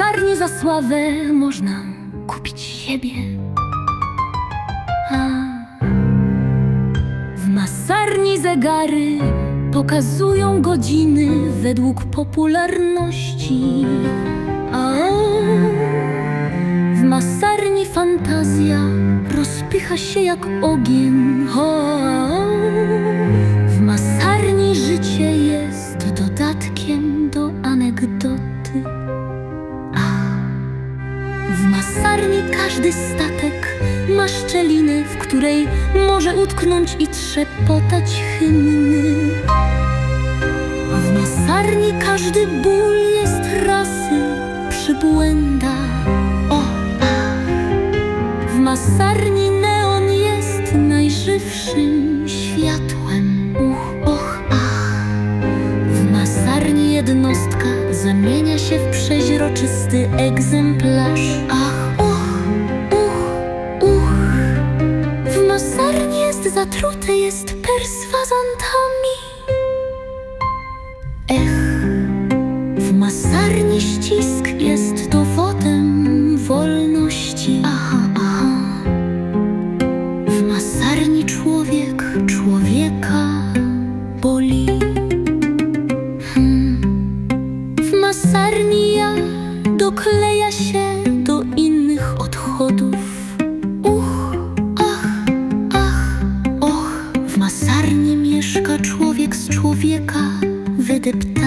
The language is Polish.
masarni za sławę można kupić siebie. W masarni zegary pokazują godziny według popularności. W masarni fantazja rozpycha się jak ogień. W masarni życie jest dodatkiem do anegdoty. W masarni każdy statek ma szczelinę, w której może utknąć i trzepotać hymny. W masarni każdy ból jest rasy przybłęda. W masarni neon jest najżywszym światłem. W masarni jednostka zamienia się w przeźroczysty egzemplarz. W masarni jest zatrute, jest perswazantami. W masarni ścisk jest dowodem wolności. W masarni człowiek człowieka boli. W masarni ja dokleja się do innych odchodów. W masarni mieszka człowiek z człowieka wydeptany.